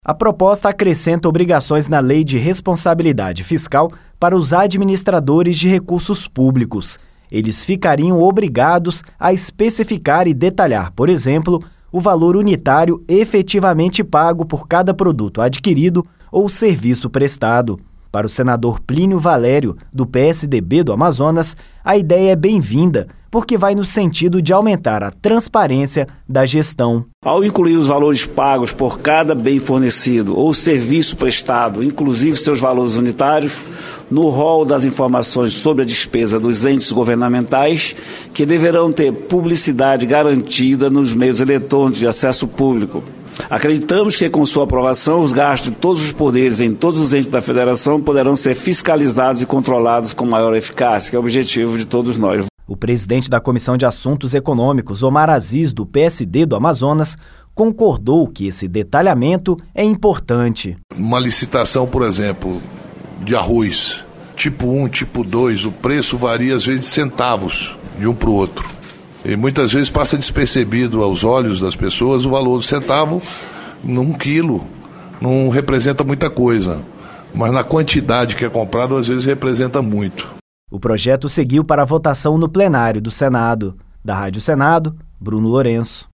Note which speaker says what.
Speaker 1: A proposta acrescenta obrigações na Lei de Responsabilidade Fiscal para os administradores de recursos públicos. Eles ficariam obrigados a especificar e detalhar, por exemplo, o valor unitário efetivamente pago por cada produto adquirido ou serviço prestado. Para o senador Plínio Valério, do PSDB do Amazonas, a ideia é bem-vinda, porque vai no sentido de aumentar a transparência da gestão.
Speaker 2: Ao incluir os valores pagos por cada bem fornecido ou serviço prestado, inclusive seus valores unitários, no rol das informações sobre a despesa dos entes governamentais, que deverão ter publicidade garantida nos meios eletrônicos de acesso público. Acreditamos que, com sua aprovação, os gastos de todos os poderes em todos os entes da Federação poderão ser fiscalizados e controlados com maior eficácia, que é o objetivo de todos nós.
Speaker 1: O presidente da Comissão de Assuntos Econômicos, Omar Aziz, do PSD do Amazonas, concordou que esse detalhamento é importante.
Speaker 3: Uma licitação, por exemplo, de arroz, tipo 1, tipo 2, o preço varia às vezes de centavos de um para o outro. E muitas vezes passa despercebido aos olhos das pessoas o valor do centavo num quilo. Não representa muita coisa, mas na quantidade que é comprado às vezes representa muito.
Speaker 1: O projeto seguiu para a votação no plenário do Senado. Da Rádio Senado, Bruno Lourenço.